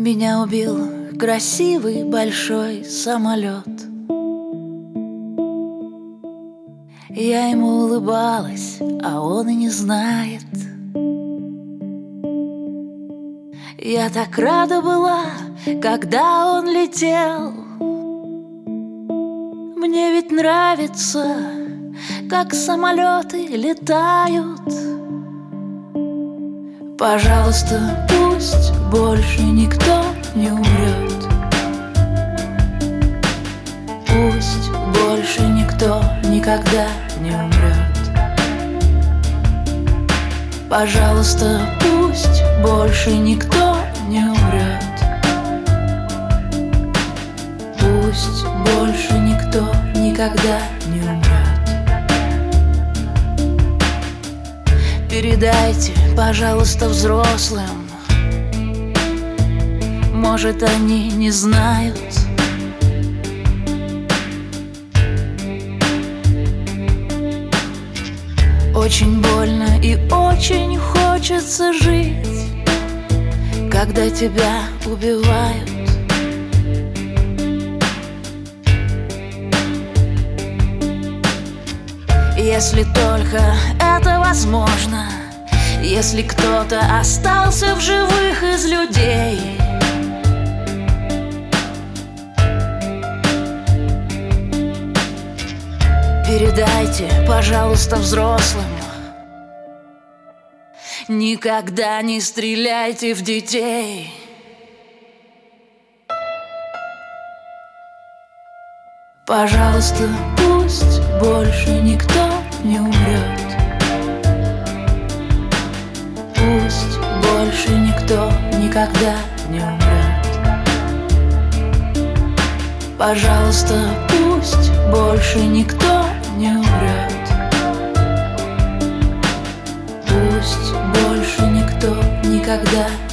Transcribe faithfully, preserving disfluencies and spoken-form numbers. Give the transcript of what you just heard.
Меня убил красивый большой самолет. Я ему улыбалась, а он и не знает. Я так рада была, когда он летел. Мне ведь нравится, как самолеты летают. Пожалуйста, пусть больше никто не умрет. Пусть больше никто никогда не умрет. Пожалуйста, пусть больше никто не умрет. Пусть больше никто никогда не умрет. Передайте, пожалуйста, взрослым, может, они не знают. Очень больно и очень хочется жить, когда тебя убивают. Если только это возможно, если кто-то остался в живых из людей. Передайте, пожалуйста, взрослым, никогда не стреляйте в детей. Пожалуйста, пусть больше никто не умрет. Пусть больше никто никогда не умрет. Пожалуйста, пусть больше никто не умрет. Пусть больше никто никогда